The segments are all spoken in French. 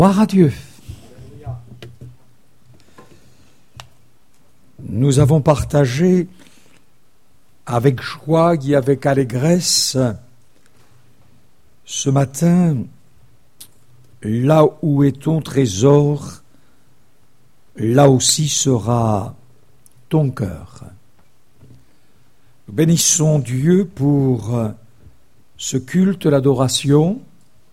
Gloire à Dieu. Nous avons partagé avec joie et avec allégresse ce matin, là où est ton trésor, là aussi sera ton cœur. Nous bénissons Dieu pour ce culte, l'adoration,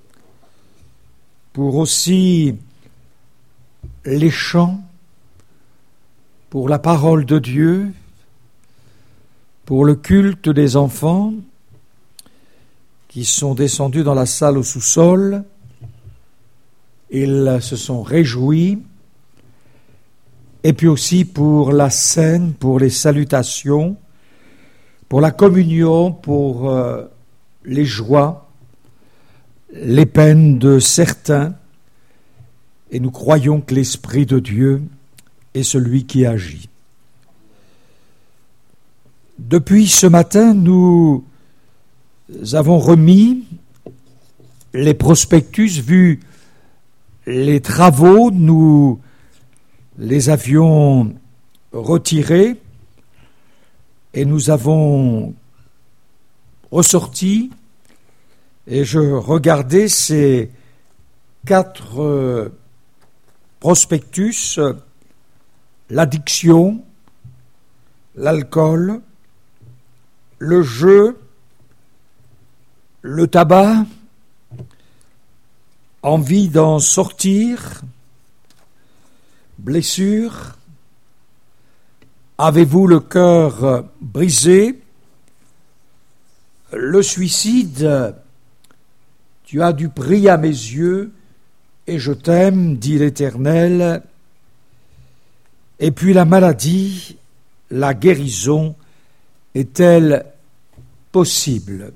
pour aussi les chants, pour la parole de Dieu, pour le culte des enfants qui sont descendus dans la salle au sous-sol. Ils se sont réjouis. Et puis aussi pour la scène, pour les salutations, pour la communion, pour les joies, les peines de certains. Et nous croyons que l'Esprit de Dieu est celui qui agit. Depuis ce matin, nous avons remis les prospectus, vu les travaux, nous les avions retirés et nous avons ressorti, et je regardais ces 4 prospectus: l'addiction, l'alcool, le jeu, le tabac, envie d'en sortir, blessure, avez-vous le cœur brisé, le suicide, tu as du prix à mes yeux et je t'aime, dit l'Éternel, et puis la maladie, la guérison, est-elle possible?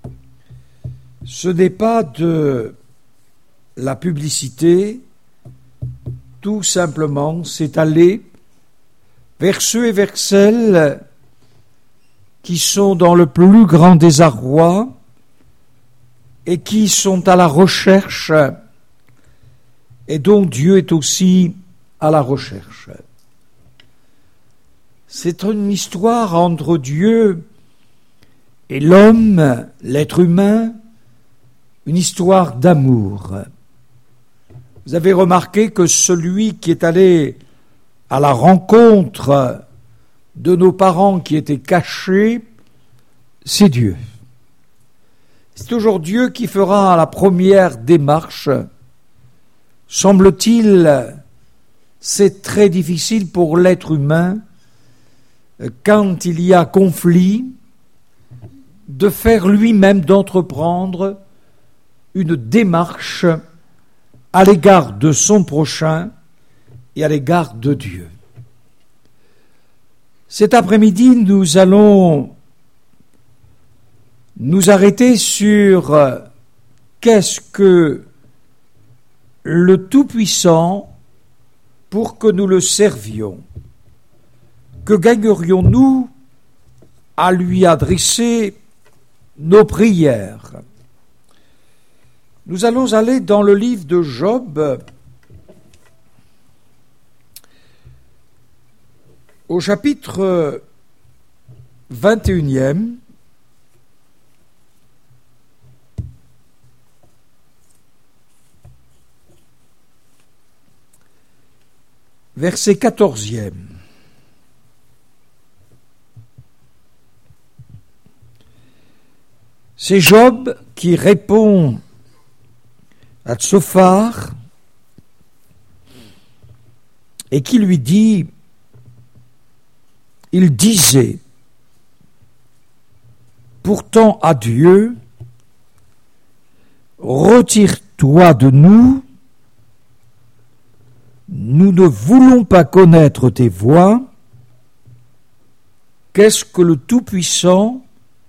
Ce n'est pas de la publicité, tout simplement, c'est aller vers ceux et vers celles qui sont dans le plus grand désarroi et qui sont à la recherche et dont Dieu est aussi à la recherche. C'est une histoire entre Dieu et l'homme, l'être humain, une histoire d'amour. Vous avez remarqué que celui qui est allé à la rencontre de nos parents qui étaient cachés, c'est Dieu. C'est toujours Dieu qui fera la première démarche. Semble-t-il, c'est très difficile pour l'être humain, quand il y a conflit, de faire lui-même, d'entreprendre une démarche à l'égard de son prochain et à l'égard de Dieu. Cet après-midi, nous allons nous arrêter sur qu'est-ce que le Tout-Puissant pour que nous le servions. Que gagnerions-nous à lui adresser nos prières? Nous allons aller dans le livre de Job, au chapitre 21e, verset 14e. C'est Job qui répond à Tsophar et qui lui dit, il disait, pourtant à Dieu, retire-toi de nous, nous ne voulons pas connaître tes voies. Qu'est-ce que le Tout-Puissant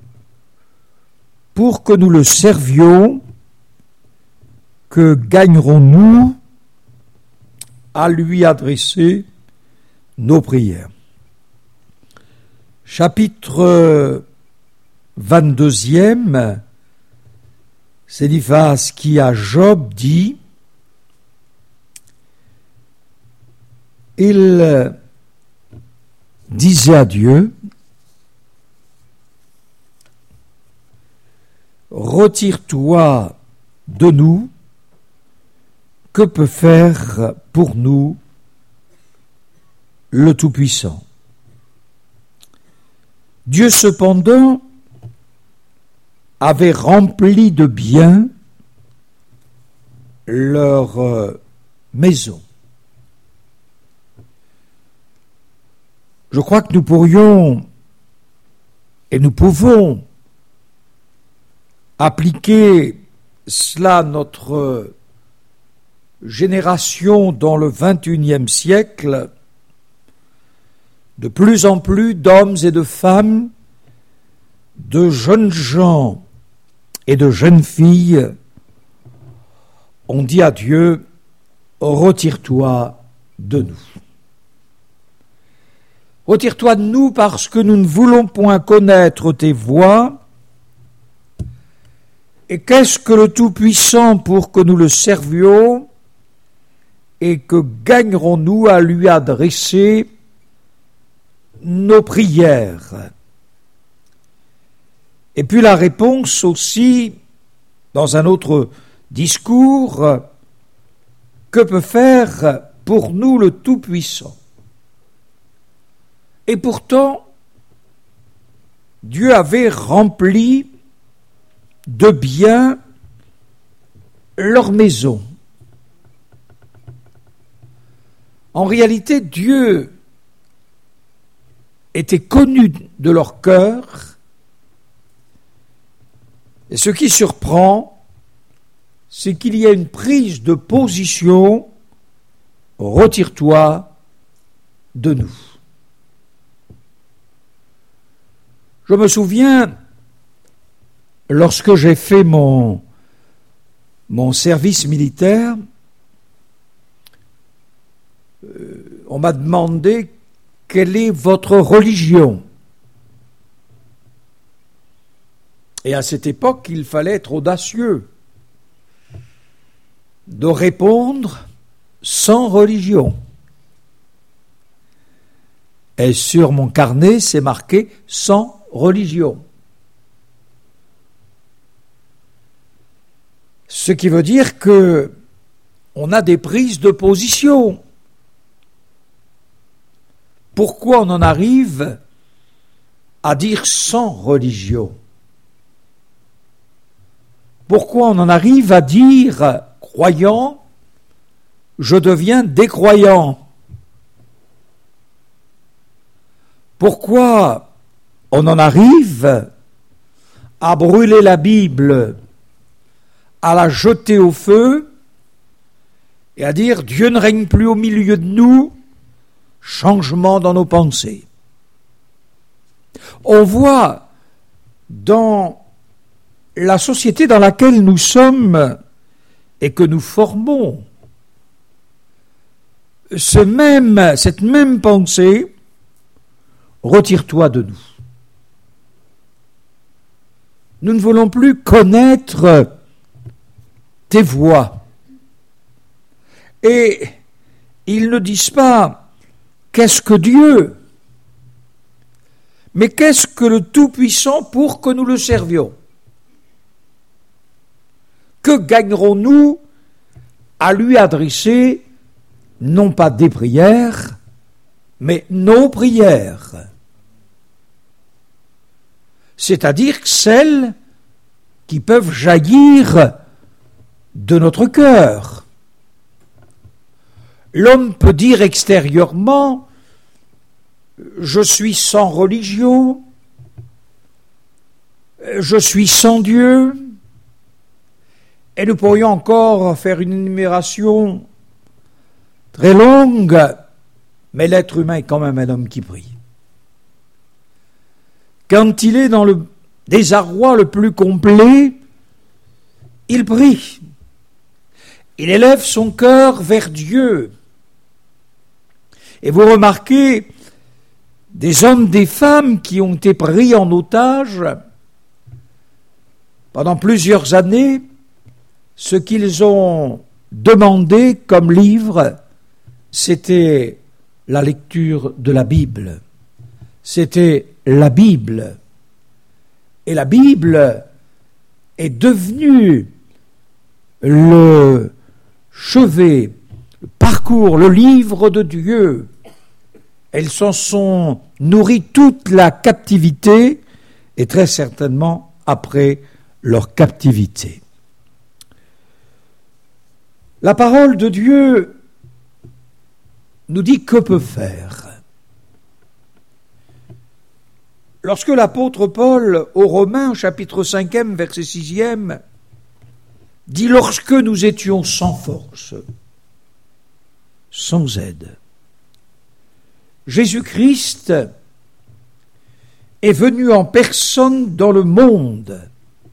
pour que nous le servions? Que gagnerons-nous à lui adresser nos prières? Chapitre 22e, c'est Eliphaz qui à Job dit: il disait à Dieu, « Retire-toi de nous, que peut faire pour nous le Tout-Puissant ?» Dieu cependant avait rempli de bien leur maison. Je crois que nous pourrions et nous pouvons appliquer cela à notre génération dans le XXIe siècle. De plus en plus d'hommes et de femmes, de jeunes gens et de jeunes filles ont dit à Dieu, « Retire-toi de nous. » Retire-toi de nous parce que nous ne voulons point connaître tes voies. Et qu'est-ce que le Tout-Puissant pour que nous le servions? Et que gagnerons-nous à lui adresser nos prières? Et puis la réponse aussi, dans un autre discours, que peut faire pour nous le Tout-Puissant? Et pourtant, Dieu avait rempli de bien leur maison. En réalité, Dieu était connu de leur cœur, et ce qui surprend, c'est qu'il y a une prise de position, retire-toi de nous. Je me souviens, lorsque j'ai fait mon service militaire, on m'a demandé quelle est votre religion. Et à cette époque, il fallait être audacieux de répondre sans religion. Et sur mon carnet, c'est marqué sans religion. Ce qui veut dire que on a des prises de position. Pourquoi on en arrive à dire sans religion? Pourquoi on en arrive à dire croyant, je deviens décroyant? Pourquoi on en arrive à brûler la Bible, à la jeter au feu et à dire Dieu ne règne plus au milieu de nous, changement dans nos pensées? On voit dans la société dans laquelle nous sommes et que nous formons cette même pensée, retire-toi de nous. Nous ne voulons plus connaître tes voies. Et ils ne disent pas qu'est-ce que Dieu, mais qu'est-ce que le Tout-Puissant pour que nous le servions? Que gagnerons-nous à lui adresser non pas des prières, mais nos prières? C'est-à-dire celles qui peuvent jaillir de notre cœur. L'homme peut dire extérieurement « Je suis sans religion, je suis sans Dieu », et nous pourrions encore faire une énumération très longue, mais l'être humain est quand même un homme qui prie. Quand il est dans le désarroi le plus complet, il prie. Il élève son cœur vers Dieu. Et vous remarquez des hommes, des femmes qui ont été pris en otage pendant plusieurs années. Ce qu'ils ont demandé comme livre, c'était la lecture de la Bible. C'était la Bible. Et la Bible est devenue le chevet, le parcours, le livre de Dieu. Elles s'en sont nourries toute la captivité et très certainement après leur captivité. La parole de Dieu nous dit que peut faire. Lorsque l'apôtre Paul aux Romains, chapitre 5, verset 6, dit « Lorsque nous étions sans force, sans aide, Jésus-Christ est venu en personne dans le monde.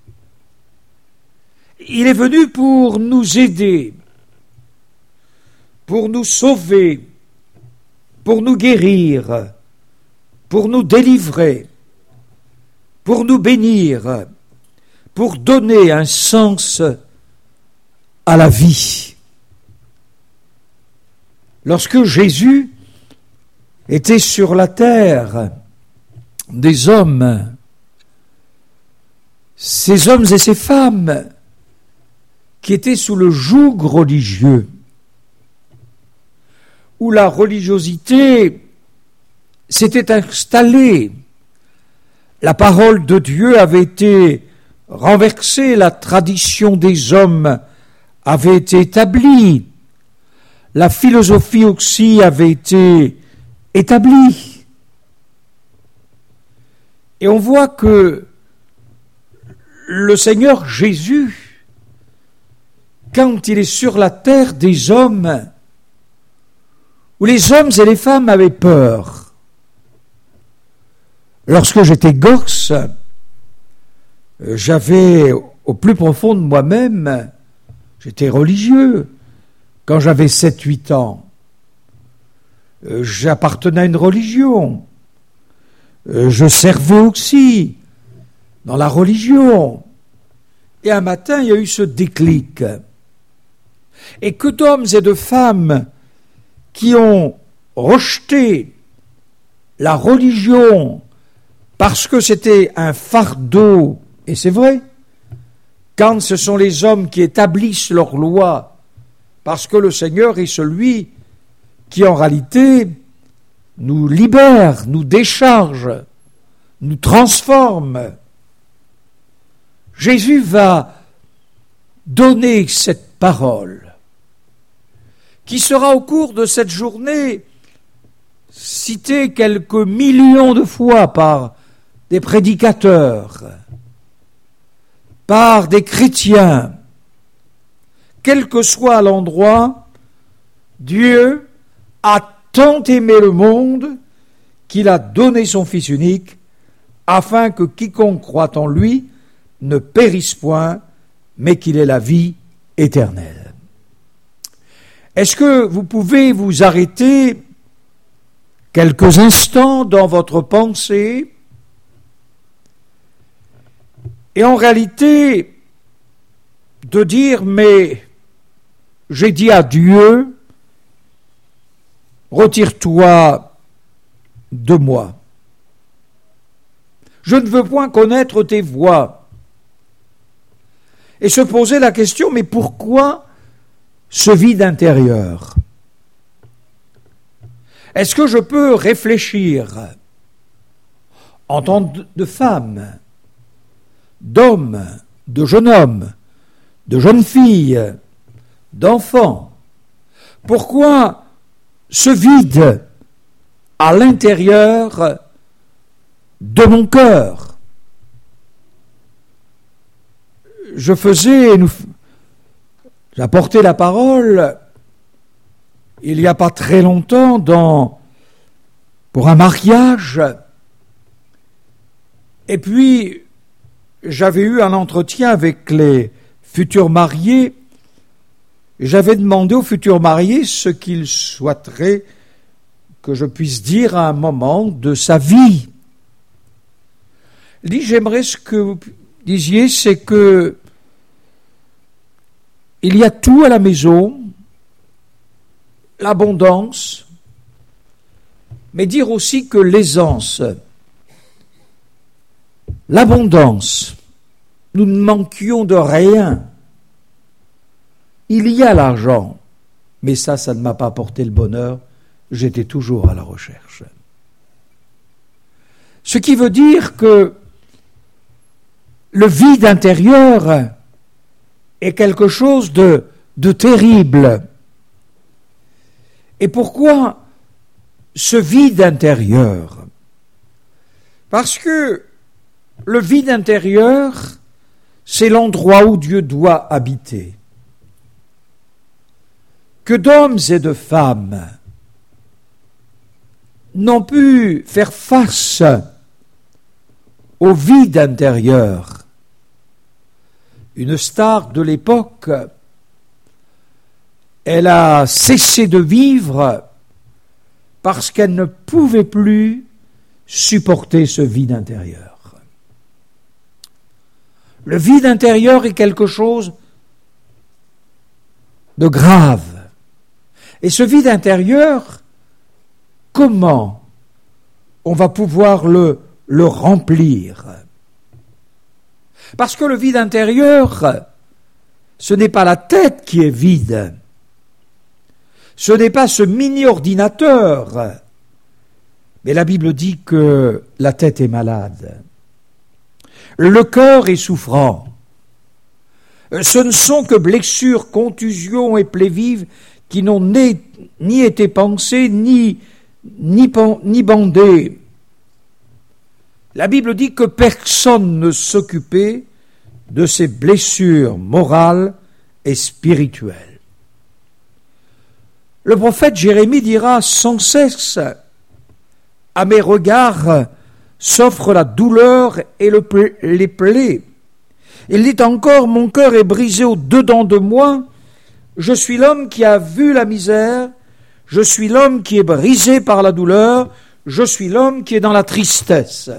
Il est venu pour nous aider, pour nous sauver, pour nous guérir, pour nous délivrer, pour nous bénir, pour donner un sens à la vie. » Lorsque Jésus était sur la terre, des hommes, ces hommes et ces femmes qui étaient sous le joug religieux, où la religiosité s'était installée, la parole de Dieu avait été renversée, la tradition des hommes avait été établie, la philosophie aussi avait été établie. Et on voit que le Seigneur Jésus, quand il est sur la terre des hommes, où les hommes et les femmes avaient peur. Lorsque j'étais gosse, j'avais au plus profond de moi-même, j'étais religieux. Quand j'avais 7-8 ans, j'appartenais à une religion. Je servais aussi dans la religion. Et un matin, il y a eu ce déclic. Et que d'hommes et de femmes qui ont rejeté la religion parce que c'était un fardeau, et c'est vrai, quand ce sont les hommes qui établissent leurs lois, parce que le Seigneur est celui qui en réalité nous libère, nous décharge, nous transforme. Jésus va donner cette parole qui sera au cours de cette journée citée quelques millions de fois par des prédicateurs, par des chrétiens. Quel que soit l'endroit, Dieu a tant aimé le monde qu'il a donné son Fils unique, afin que quiconque croit en lui ne périsse point, mais qu'il ait la vie éternelle. Est-ce que vous pouvez vous arrêter quelques instants dans votre pensée et en réalité de dire, mais j'ai dit à Dieu, retire-toi de moi. Je ne veux point connaître tes voies. Et se poser la question, mais pourquoi ce vide intérieur? Est-ce que je peux réfléchir en tant de femme, d'homme, de jeune homme, de jeune fille, d'enfant? Pourquoi ce vide à l'intérieur de mon cœur? J'apportais la parole il n'y a pas très longtemps pour un mariage, et puis j'avais eu un entretien avec les futurs mariés, et j'avais demandé aux futurs mariés ce qu'ils souhaiteraient que je puisse dire à un moment de sa vie. Il dit, j'aimerais ce que vous disiez, c'est que il y a tout à la maison, l'abondance, mais dire aussi que l'aisance, l'abondance, nous ne manquions de rien. Il y a l'argent, mais ça ne m'a pas apporté le bonheur, j'étais toujours à la recherche. Ce qui veut dire que le vide intérieur est quelque chose de terrible. Et pourquoi ce vide intérieur? Parce que le vide intérieur, c'est l'endroit où Dieu doit habiter. Que d'hommes et de femmes n'ont pu faire face au vide intérieur. Une star de l'époque, elle a cessé de vivre parce qu'elle ne pouvait plus supporter ce vide intérieur. Le vide intérieur est quelque chose de grave. Et ce vide intérieur, comment on va pouvoir le remplir? Parce que le vide intérieur, ce n'est pas la tête qui est vide. Ce n'est pas ce mini-ordinateur. Mais la Bible dit que la tête est malade. Le cœur est souffrant. Ce ne sont que blessures, contusions et plaies vives qui n'ont ni été pensées, ni bandées. La Bible dit que personne ne s'occupait de ces blessures morales et spirituelles. Le prophète Jérémie dira sans cesse: à mes regards s'offre la douleur et les plaies. Il dit encore: mon cœur est brisé au-dedans de moi. Je suis l'homme qui a vu la misère. Je suis l'homme qui est brisé par la douleur. Je suis l'homme qui est dans la tristesse.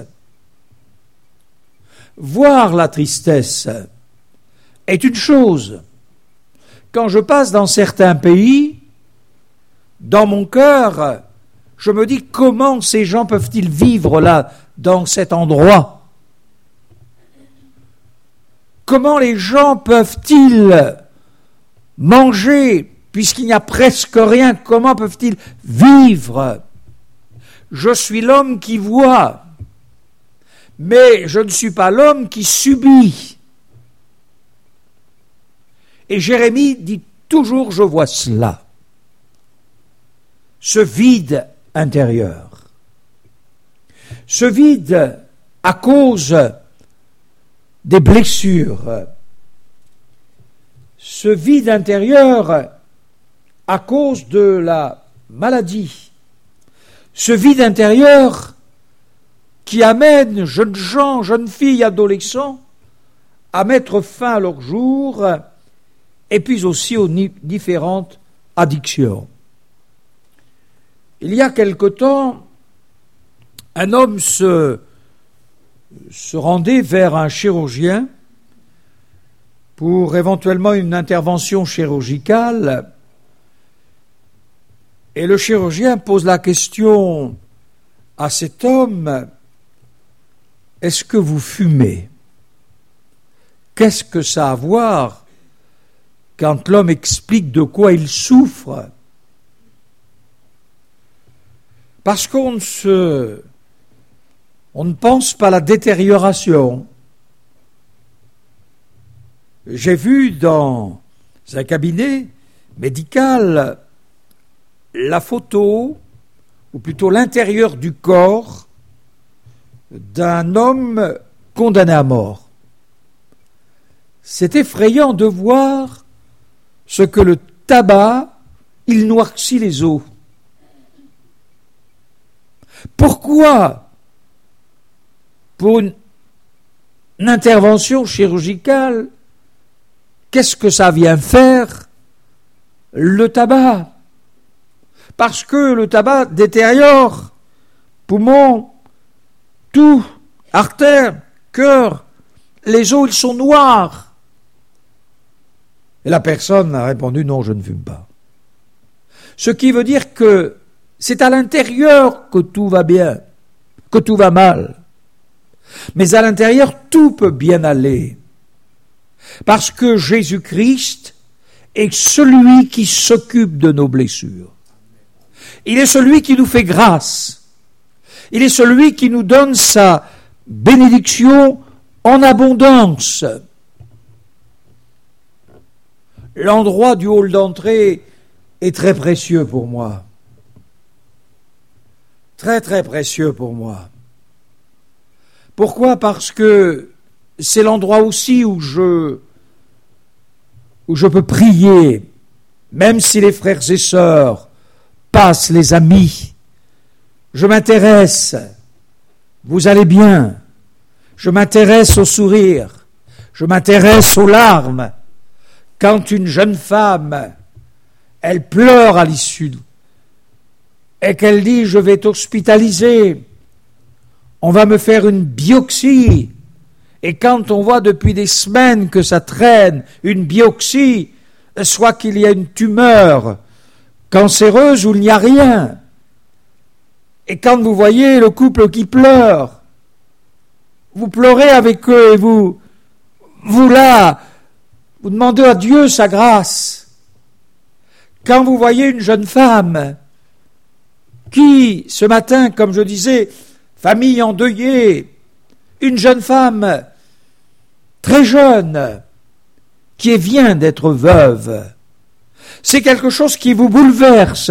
Voir la tristesse est une chose. Quand je passe dans certains pays, dans mon cœur, je me dis: comment ces gens peuvent-ils vivre là, dans cet endroit? Comment les gens peuvent-ils manger puisqu'il n'y a presque rien? Comment peuvent-ils vivre? Je suis l'homme qui voit, mais je ne suis pas l'homme qui subit. Et Jérémie dit toujours: je vois cela. Ce vide intérieur. Ce vide à cause des blessures. Ce vide intérieur à cause de la maladie. Ce vide intérieur qui amène jeunes gens, jeunes filles, adolescents à mettre fin à leurs jours et puis aussi aux différentes addictions. Il y a quelque temps, un homme se rendait vers un chirurgien pour éventuellement une intervention chirurgicale, et le chirurgien pose la question à cet homme: est-ce que vous fumez? Qu'est-ce que ça a à voir quand l'homme explique de quoi il souffre? Parce qu'on ne pense pas à la détérioration. J'ai vu dans un cabinet médical la photo, ou plutôt l'intérieur du corps, d'un homme condamné à mort. C'est effrayant de voir ce que le tabac, il noircit les os. Pourquoi, pour une intervention chirurgicale, qu'est-ce que ça vient faire, le tabac? Parce que le tabac détériore poumons, tout, artères, cœur, les os, ils sont noirs. Et la personne a répondu: non, je ne fume pas. Ce qui veut dire que C'est à l'intérieur que tout va bien, que tout va mal. Mais à l'intérieur, tout peut bien aller. Parce que Jésus-Christ est celui qui s'occupe de nos blessures. Il est celui qui nous fait grâce. Il est celui qui nous donne sa bénédiction en abondance. L'endroit du hall d'entrée est très précieux pour moi. Très, très précieux pour moi. Pourquoi ? Parce que c'est l'endroit aussi où je peux prier, même si les frères et sœurs passent, les amis. Je m'intéresse. Vous allez bien. Je m'intéresse au sourire. Je m'intéresse aux larmes. Quand une jeune femme, elle pleure à l'issue et qu'elle dit « je vais t'hospitaliser », on va me faire une biopsie. Et quand on voit depuis des semaines que ça traîne, une biopsie, soit qu'il y a une tumeur cancéreuse ou il n'y a rien. Et quand vous voyez le couple qui pleure, vous pleurez avec eux et vous demandez à Dieu sa grâce. Quand vous voyez une jeune femme qui, ce matin, comme je disais, famille endeuillée, une jeune femme très jeune qui vient d'être veuve, c'est quelque chose qui vous bouleverse.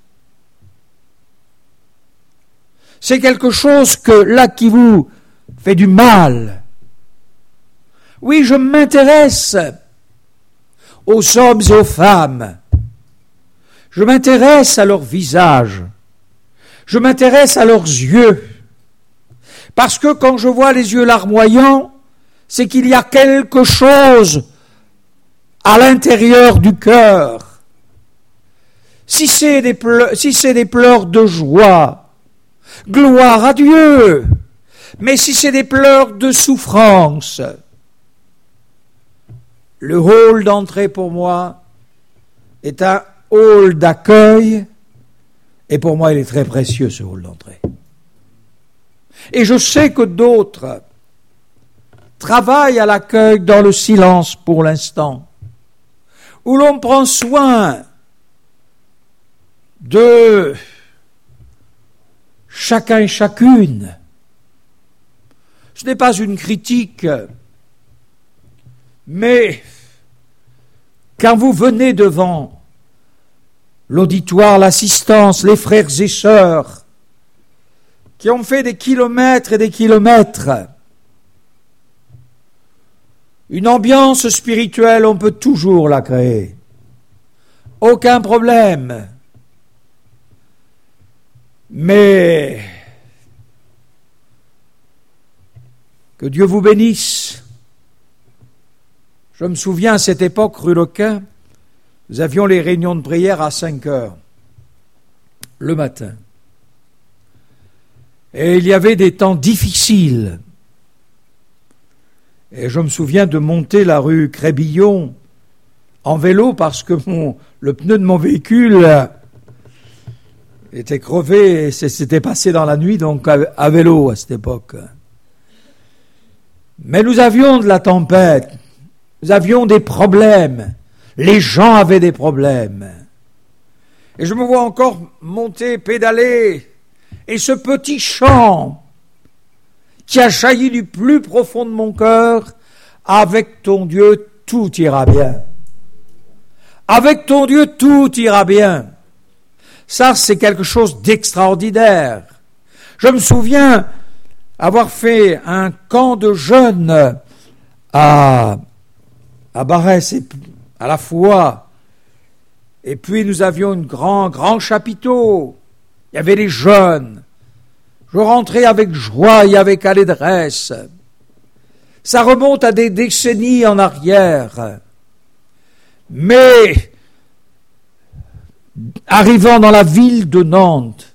C'est quelque chose qui vous fait du mal. Oui, je m'intéresse aux hommes et aux femmes. Je m'intéresse à leur visage. Je m'intéresse à leurs yeux. Parce que quand je vois les yeux larmoyants, c'est qu'il y a quelque chose à l'intérieur du cœur. Si c'est des pleurs de joie, gloire à Dieu. Mais si c'est des pleurs de souffrance, le hall d'entrée pour moi est un hall d'accueil, et pour moi il est très précieux ce hall d'entrée. Et je sais que d'autres travaillent à l'accueil dans le silence pour l'instant, où l'on prend soin de chacun et chacune. Ce n'est pas une critique, mais quand vous venez devant l'auditoire, l'assistance, les frères et sœurs qui ont fait des kilomètres et des kilomètres, une ambiance spirituelle, on peut toujours la créer. Aucun problème. Mais que Dieu vous bénisse. Je me souviens, à cette époque, rue Lequin, nous avions les réunions de prière à 5 heures le matin. Et il y avait des temps difficiles. Et je me souviens de monter la rue Crébillon en vélo parce que le pneu de mon véhicule était crevé et s'était passé dans la nuit, donc à vélo à cette époque. Mais nous avions de la tempête, nous avions des problèmes, les gens avaient des problèmes. Et je me vois encore monter, pédaler, et ce petit chant qui a jailli du plus profond de mon cœur, avec ton Dieu, tout ira bien. Avec ton Dieu, tout ira bien. Ça, c'est quelque chose d'extraordinaire. Je me souviens avoir fait un camp de jeunes à Barès, à la fois. Et puis nous avions un grand chapiteau. Il y avait les jeunes. Je rentrais avec joie et avec allégresse. Ça remonte à des décennies en arrière. Mais, arrivant dans la ville de Nantes,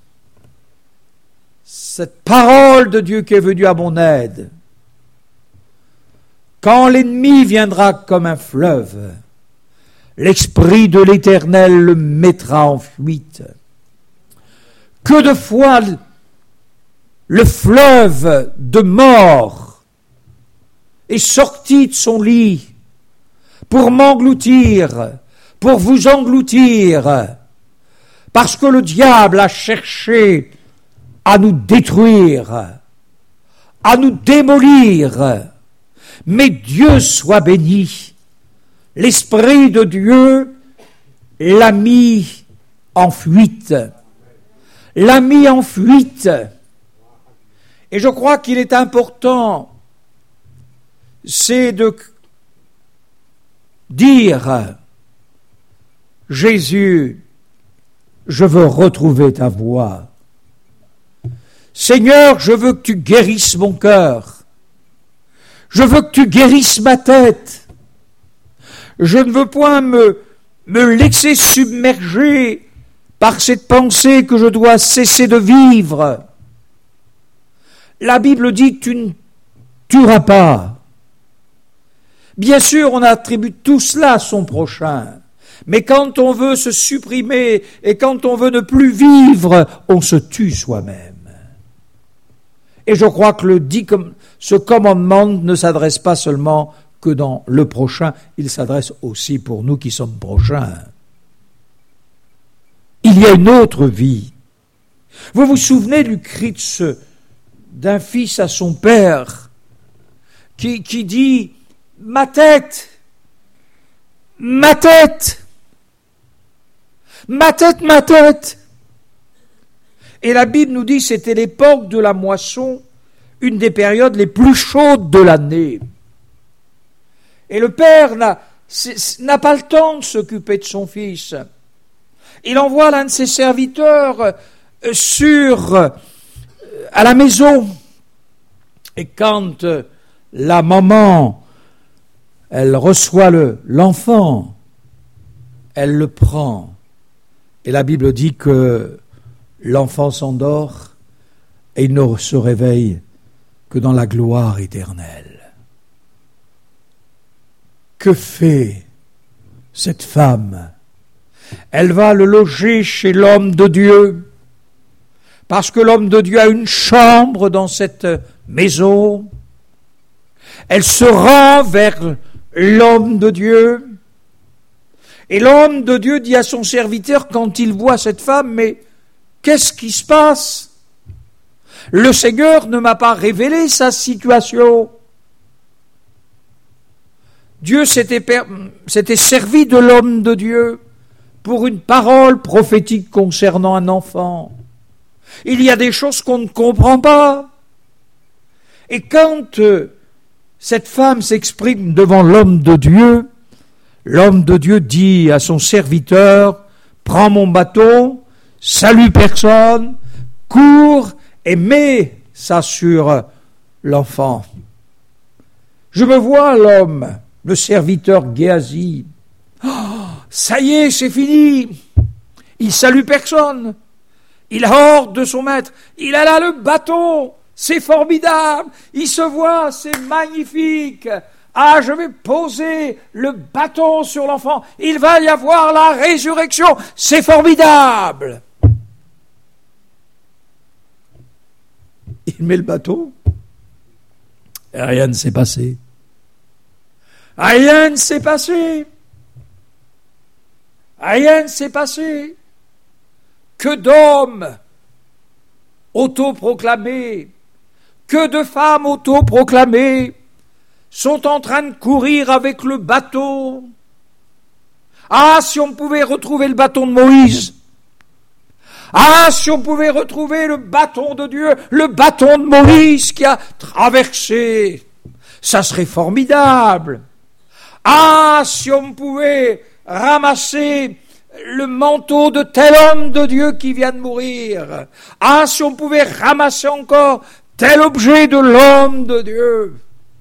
cette parole de Dieu qui est venue à mon aide, quand l'ennemi viendra comme un fleuve, l'Esprit de l'Éternel le mettra en fuite. Que de fois le fleuve de mort est sorti de son lit pour m'engloutir, pour vous engloutir, parce que le diable a cherché à nous détruire, à nous démolir. Mais Dieu soit béni, l'Esprit de Dieu l'a mis en fuite. L'a mis en fuite. Et je crois qu'il est important, c'est de dire, Jésus, je veux retrouver ta voix. Seigneur, je veux que tu guérisses mon cœur. Je veux que tu guérisses ma tête. Je ne veux point me laisser submerger par cette pensée que je dois cesser de vivre. La Bible dit que tu ne tueras pas. Bien sûr, on attribue tout cela à son prochain. Mais quand on veut se supprimer et quand on veut ne plus vivre, on se tue soi-même. Et je crois que ce commandement ne s'adresse pas seulement que dans le prochain, il s'adresse aussi pour nous qui sommes prochains. Il y a une autre vie. Vous vous souvenez du cri d'un fils à son père qui dit « Ma tête, ma tête, ma tête, ma tête !» Et la Bible nous dit que c'était l'époque de la moisson, une des périodes les plus chaudes de l'année. Et le père n'a pas le temps de s'occuper de son fils. Il envoie l'un de ses serviteurs à la maison. Et quand la maman, elle reçoit l'enfant, elle le prend. Et la Bible dit que l'enfant s'endort et il ne se réveille que dans la gloire éternelle. Que fait cette femme? Elle va le loger chez l'homme de Dieu, parce que l'homme de Dieu a une chambre dans cette maison. Elle se rend vers l'homme de Dieu, et l'homme de Dieu dit à son serviteur quand il voit cette femme, mais qu'est-ce qui se passe? Le Seigneur ne m'a pas révélé sa situation. Dieu s'était servi de l'homme de Dieu pour une parole prophétique concernant un enfant. Il y a des choses qu'on ne comprend pas. Et quand cette femme s'exprime devant l'homme de Dieu dit à son serviteur, « Prends mon bâton, salue personne, cours et mets ça sur l'enfant. » Je me vois l'homme, le serviteur Géasi. Oh, ça y est, c'est fini. Il salue personne. Il a hors de son maître. Il a là le bâton. C'est formidable. Il se voit, c'est magnifique. Ah, je vais poser le bâton sur l'enfant. Il va y avoir la résurrection. C'est formidable. Il met le bâton. Et rien ne s'est passé. Rien ne s'est passé. Rien ne s'est passé. Que d'hommes autoproclamés, que de femmes autoproclamées sont en train de courir avec le bâton. Ah, si on pouvait retrouver le bâton de Moïse. Ah, si on pouvait retrouver le bâton de Dieu, le bâton de Moïse qui a traversé, ça serait formidable. Ah, si on pouvait ramasser le manteau de tel homme de Dieu qui vient de mourir. Ah, si on pouvait ramasser encore tel objet de l'homme de Dieu.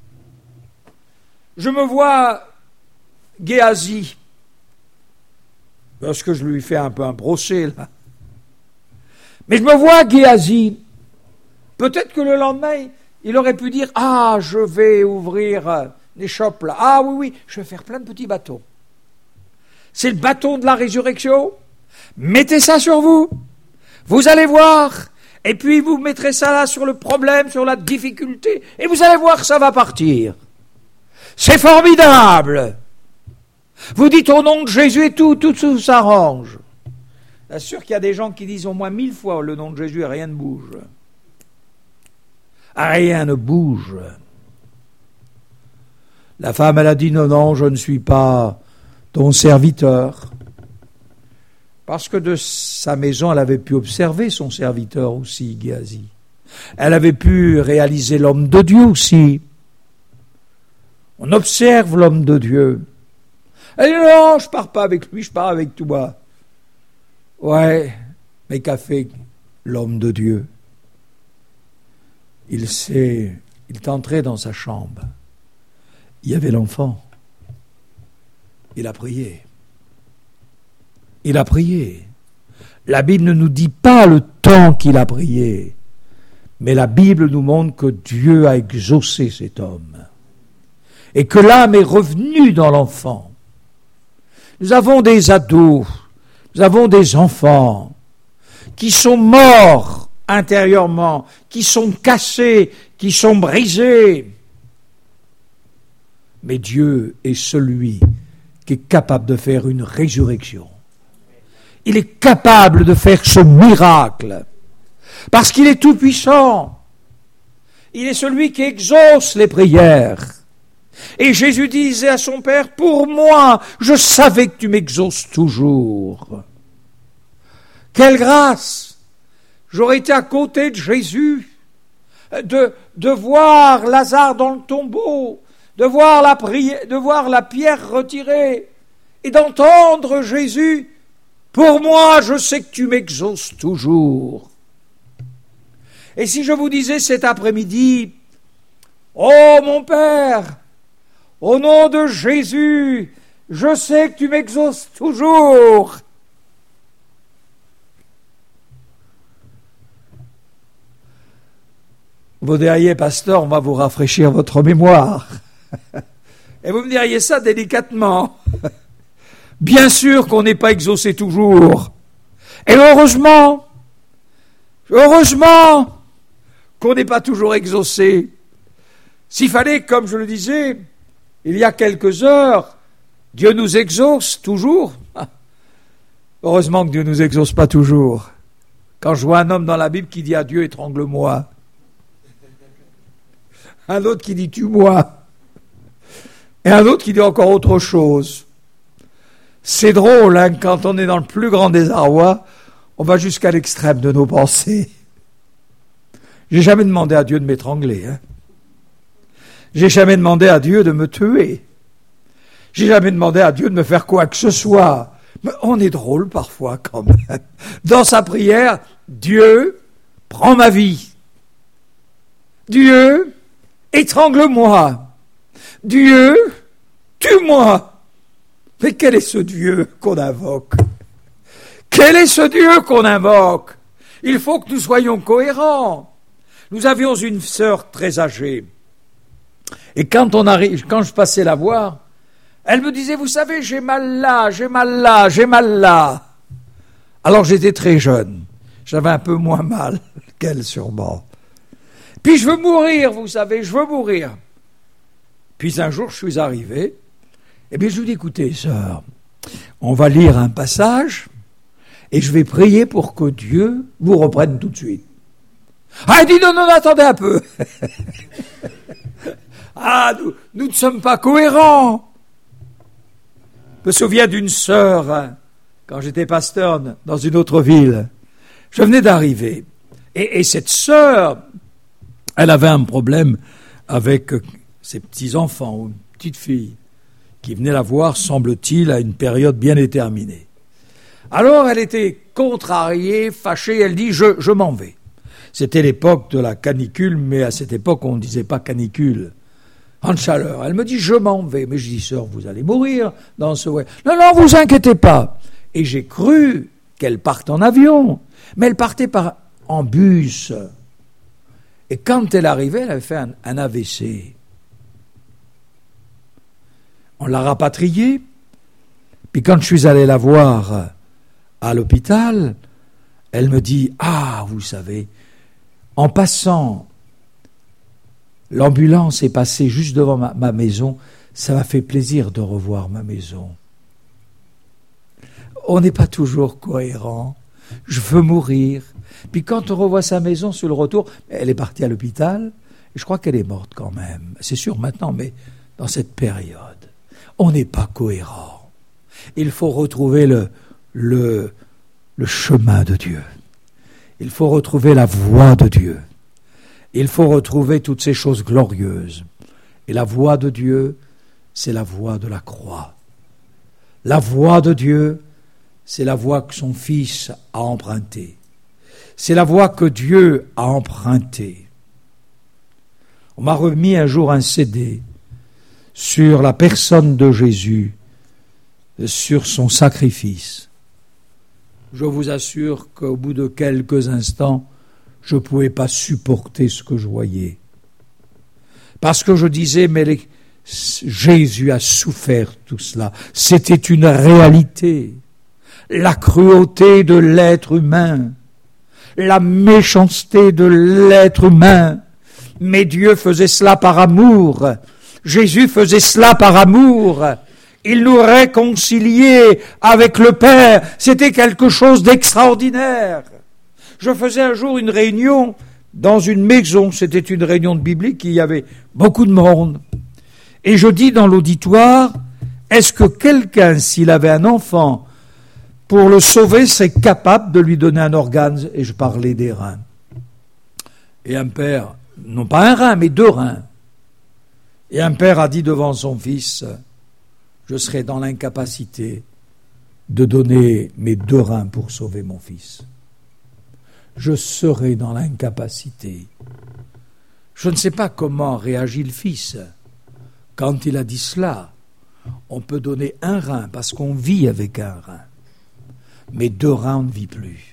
Je me vois Géasi, parce que je lui fais un peu un procès là. Mais je me vois Géasi. Peut-être que le lendemain, il aurait pu dire « Ah, je vais ouvrir des shops là. Ah oui, je vais faire plein de petits bateaux. C'est le bâton de la résurrection. Mettez ça sur vous. Vous allez voir, et puis vous mettrez ça là sur le problème, sur la difficulté, et vous allez voir que ça va partir. C'est formidable. Vous dites au nom de Jésus et tout s'arrange. Bien sûr qu'il y a des gens qui disent au moins 1000 fois le nom de Jésus et rien ne bouge. Rien ne bouge. La femme, elle a dit non, je ne suis pas ton serviteur. Parce que de sa maison, elle avait pu observer son serviteur aussi, Géasi. Elle avait pu réaliser l'homme de Dieu aussi. On observe l'homme de Dieu. Elle dit non, je pars pas avec lui, je pars avec toi. Ouais, mais qu'a fait l'homme de Dieu? Il est entré dans sa chambre. Il y avait l'enfant. Il a prié. Il a prié. La Bible ne nous dit pas le temps qu'il a prié, mais la Bible nous montre que Dieu a exaucé cet homme et que l'âme est revenue dans l'enfant. Nous avons des ados, nous avons des enfants qui sont morts intérieurement, qui sont cassés, qui sont brisés. Mais Dieu est celui qui est capable de faire une résurrection. Il est capable de faire ce miracle, parce qu'il est tout-puissant. Il est celui qui exauce les prières. Et Jésus disait à son Père, pour moi, je savais que tu m'exauces toujours. Quelle grâce! J'aurais été à côté de Jésus, de voir Lazare dans le tombeau, de voir la pierre retirée, et d'entendre Jésus, pour moi, je sais que tu m'exauces toujours. Et si je vous disais cet après-midi, oh mon Père, au nom de Jésus, je sais que tu m'exauces toujours. Vous diriez, pasteur, on va vous rafraîchir votre mémoire. Et vous me diriez ça délicatement. Bien sûr qu'on n'est pas exaucé toujours. Et heureusement qu'on n'est pas toujours exaucé. S'il fallait, comme je le disais, il y a quelques heures, Dieu nous exauce toujours. Heureusement que Dieu ne nous exauce pas toujours. Quand je vois un homme dans la Bible qui dit à Dieu, étrangle-moi. Un autre qui dit, tue-moi. Et un autre qui dit encore autre chose. C'est drôle, hein, quand on est dans le plus grand désarroi, on va jusqu'à l'extrême de nos pensées. J'ai jamais demandé à Dieu de m'étrangler. Hein. J'ai jamais demandé à Dieu de me tuer. J'ai jamais demandé à Dieu de me faire quoi que ce soit. Mais on est drôle parfois quand même. Dans sa prière, Dieu, prends ma vie. Dieu, étrangle-moi. Dieu, tue-moi. Mais quel est ce Dieu qu'on invoque? Quel est ce Dieu qu'on invoque? Il faut que nous soyons cohérents. Nous avions une sœur très âgée. Et quand je passais la voir, elle me disait, vous savez, j'ai mal là, j'ai mal là, j'ai mal là. Alors j'étais très jeune. J'avais un peu moins mal qu'elle sûrement. Puis je veux mourir, vous savez, je veux mourir. Puis un jour, je suis arrivé. Eh bien, je lui dis, écoutez, sœur, on va lire un passage et je vais prier pour que Dieu vous reprenne tout de suite. Ah, elle dit, non, attendez un peu. Ah, nous ne sommes pas cohérents. Je me souviens d'une sœur, hein, quand j'étais pasteur dans une autre ville. Je venais d'arriver. Et cette sœur, elle avait un problème avec ses petits-enfants ou une petite fille qui venait la voir, semble-t-il, à une période bien déterminée. Alors, elle était contrariée, fâchée, elle dit, je m'en vais. C'était l'époque de la canicule, mais à cette époque, on ne disait pas canicule, en chaleur. Elle me dit, je m'en vais. Mais je dis, sœur, vous allez mourir dans ce... Non, vous inquiétez pas. Et j'ai cru qu'elle parte en avion, mais elle partait en bus. Et quand elle arrivait, elle avait fait un AVC. On l'a rapatriée, puis quand je suis allé la voir à l'hôpital, Elle me dit, ah, vous savez, en passant, l'ambulance est passée juste devant ma maison, ça m'a fait plaisir de revoir ma maison. On n'est pas toujours cohérent. Je veux mourir. Puis quand on revoit sa maison sur le retour, elle est partie à l'hôpital, et je crois qu'elle est morte quand même. C'est sûr maintenant, mais dans cette période, on n'est pas cohérent. Il faut retrouver le chemin de Dieu. Il faut retrouver la voie de Dieu. Il faut retrouver toutes ces choses glorieuses. Et la voie de Dieu, c'est la voie de la croix. La voie de Dieu, c'est la voie que son Fils a empruntée. C'est la voie que Dieu a empruntée. On m'a remis un jour un CD sur la personne de Jésus, sur son sacrifice. Je vous assure qu'au bout de quelques instants, je ne pouvais pas supporter ce que je voyais. Parce que je disais, mais Jésus a souffert tout cela. C'était une réalité. La cruauté de l'être humain, la méchanceté de l'être humain. Mais Dieu faisait cela par amour. Jésus faisait cela par amour. Il nous réconciliait avec le Père. C'était quelque chose d'extraordinaire. Je faisais un jour une réunion dans une maison. C'était une réunion de biblique. Il y avait beaucoup de monde. Et je dis dans l'auditoire, est-ce que quelqu'un, s'il avait un enfant, pour le sauver, serait capable de lui donner un organe? Et je parlais des reins. Et un père, non pas un rein, mais 2 reins. Et un père a dit devant son fils, je serai dans l'incapacité de donner mes 2 reins pour sauver mon fils. Je serai dans l'incapacité. Je ne sais pas comment réagit le fils. Quand il a dit cela, on peut donner 1 rein parce qu'on vit avec 1 rein. Mais 2 reins, on ne vit plus.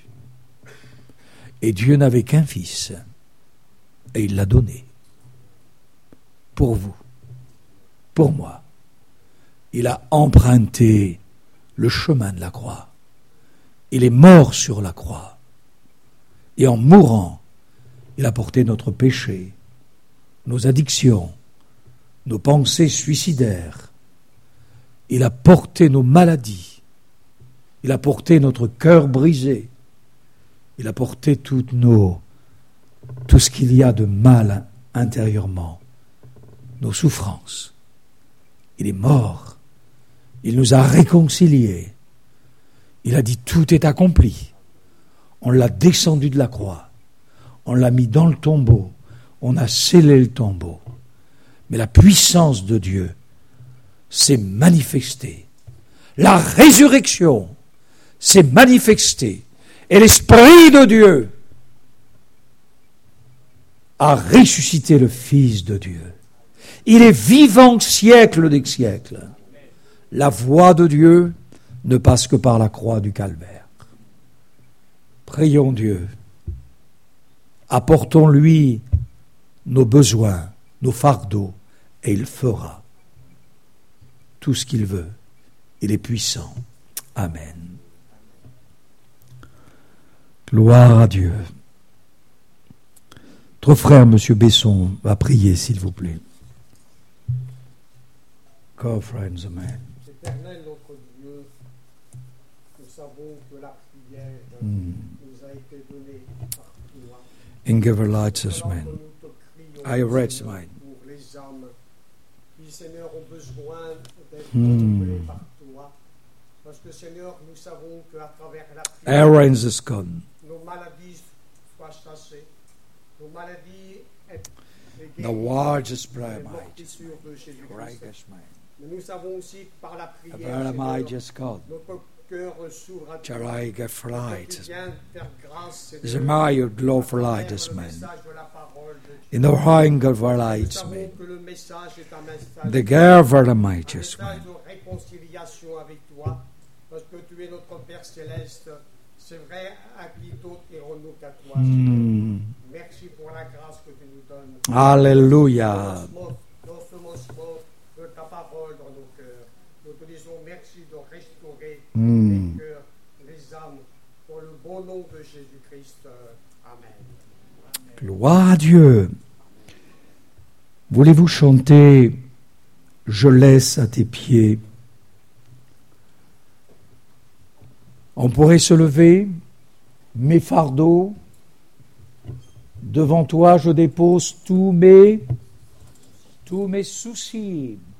Et Dieu n'avait qu'un fils. Et il l'a donné. Pour vous. Pour moi. Il a emprunté le chemin de la croix. Il est mort sur la croix. Et en mourant, il a porté notre péché, nos addictions, nos pensées suicidaires. Il a porté nos maladies. Il a porté notre cœur brisé. Il a porté tout ce qu'il y a de mal intérieurement, nos souffrances. Il est mort. Il nous a réconciliés. Il a dit tout est accompli. On l'a descendu de la croix. On l'a mis dans le tombeau. On a scellé le tombeau. Mais la puissance de Dieu s'est manifestée. La résurrection s'est manifestée. Et l'Esprit de Dieu a ressuscité le Fils de Dieu. Il est vivant siècle des siècles. La voix de Dieu ne passe que par la croix du Calvaire. Prions Dieu. Apportons-lui nos besoins, nos fardeaux, et il fera tout ce qu'il veut. Il est puissant. Amen. Gloire à Dieu. Notre frère, M. Besson, va prier, s'il vous plaît. Go, friends, amen. Éternel notre Dieu, nous savons que la prière nous a été donnée par toi. In giver lights us, man. Nous te crions, I read mine. pour les âmes qui, Seigneur, ont besoin d'être renouvelées par toi. Parce que, Seigneur, nous savons qu'à travers la prière, Aaron's is gone. nos maladies soient chassées, nos maladies aient The guéries, largest les prayer might. morsures de Jésus-Christ. Greatest might. Mais nous savons aussi que par la The prière, prayer might Seigneur, just God. notre cœur s'ouvre à toi. Jariga Tu flight. viens faire grâce, The Seigneur, Maya à glow for travers light le us, man. message de la parole de Dieu. In the hunger for Nous lights, savons man. que le message est un message, The giver might un just, message man. de réconciliation avec toi, parce que tu es notre Père Céleste. C'est vrai, à qui d'autre irons-nous qu'à toi, Seigneur. Merci pour la grâce que tu nous donnes. Hallelujah. L'ensemencement de ta parole dans nos cœurs. Nous te disons merci de restaurer Mm. les cœurs, les âmes, pour le bon nom de Jésus-Christ. Amen. Gloire à Dieu. Voulez-vous chanter « Je laisse à tes pieds » ? On pourrait se lever, mes fardeaux, devant toi je dépose tous mes soucis.